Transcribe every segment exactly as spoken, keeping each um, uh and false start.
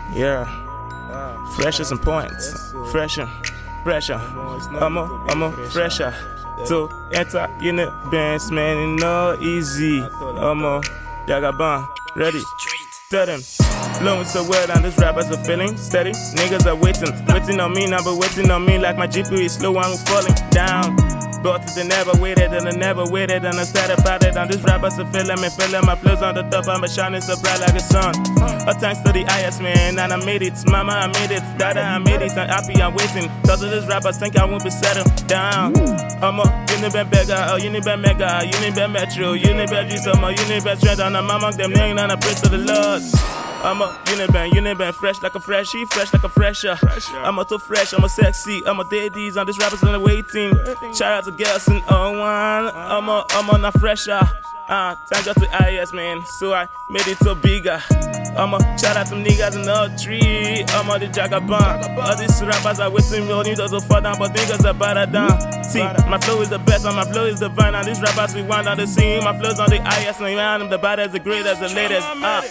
Yeah, fresh as some points, fresher, fresher. I'm a, I'm a fresher. To enter unit bands, man, it no easy. I'm a Jagaban, ready. Tell them, blowing so well and these rappers are feeling steady. Niggas are waiting, waiting on me now, but waiting on me like my G P is slow, I'm falling down. But they never waited and I never waited and I started about it. And these rappers are feeling me, feeling my flows on the top. I'm shining so bright like a sun. All thanks to the I S, man, and I made it. Mama, I made it. Dada, I made it. I'm happy, I'm waiting. Cause of these rappers think I won't be settled down. I'm a Unibet beggar, a Unibet mega, Unibet metro, Unibet G summer, Unibet strength, and I'm among them name and I pray to the Lord. I'm a Unibet, Unibet fresh like a freshie, fresh like a fresher. I'm a too fresh, I'm a sexy, I'm a daddies, and these rappers in the waiting. Shout out to girls in oh one, I'm a, I'm a not fresher. Uh, thank God to I S, man, so I made it so bigger. I'm a shout out to niggas in the tree, I'm a the Jagaban. All these rappers are waiting for me to fall down, but niggas are better down. See, my flow is the best, and my flow is divine, and these rappers we want on the scene. My flow's on the I S, and man, I'm the baddest, the greatest, the latest. Uh,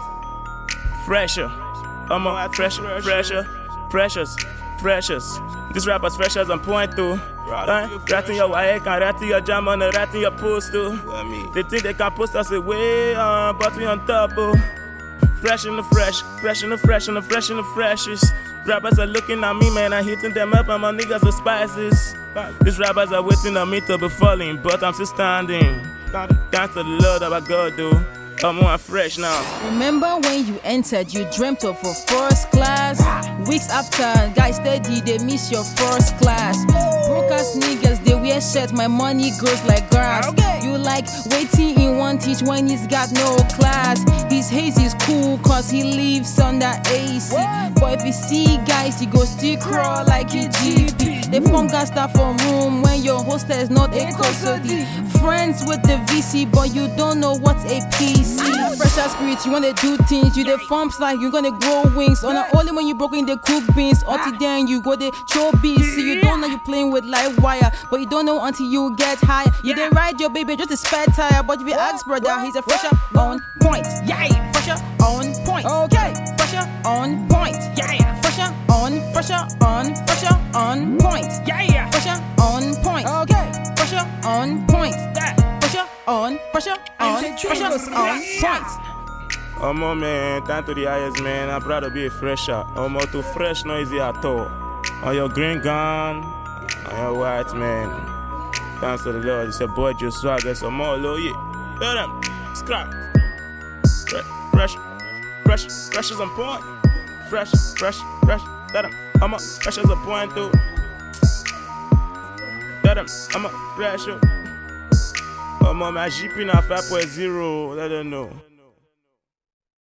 Fresher, I'm a fresher, fresher, freshers, freshers. These rappers freshers on point too. Ratting your wire, can ratting your jam on the ratting your post too. They think they can post us away, uh, but we on top. Oh. Fresh and the fresh, fresh and the fresh and the fresh and the freshest. Rappers are looking at me, man, I'm hitting them up, and my niggas are spices. These rappers are waiting on me to be falling, but I'm still standing. Thanks to the Lord of our God, though. I'm more fresh now. Remember when you entered, you dreamt of a first class. Weeks after, guys steady, they miss your first class. Broke ass niggas, they wear shirts, my money grows like grass. You like waiting in one teach when he's got no class. His haze is cool cause he lives under A C. But if you see guys, he go still crawl like a G P. They form gas start from room when your hostess is not a custody. Friends with the V C, but you don't know what's a P C. Fresher spirits, you wanna do things, you the forms like you gonna grow wings. On the only when you broke in the cook beans, until then you go the throw beats. See, you don't know you playing with live wire, but you don't know until you get higher. You did ride your baby just a spare tire, but if you ask brother, he's a fresher on point. Yeah, fresher on point. Okay, fresher on point. Yeah, fresher on, fresher on, fresher on point. Yeah, fresher on point. Okay, fresher on point. Pressure on, pressure on, pressure on point. I'm a man, thanks to the I S, man, I'm proud to be a fresher. I'm a too fresh, no easy at all. On your green gun, on your white man. Thanks to the Lord, it's a boy just swag, get some more low, yeah. Tell them, scrap. Fresh, fresh, fresh as on point. Fresh, fresh, fresh, tell them, I'm a fresh as a point too. Tell them, I'm a fresher. I'm on my G P now five point zero, let them know.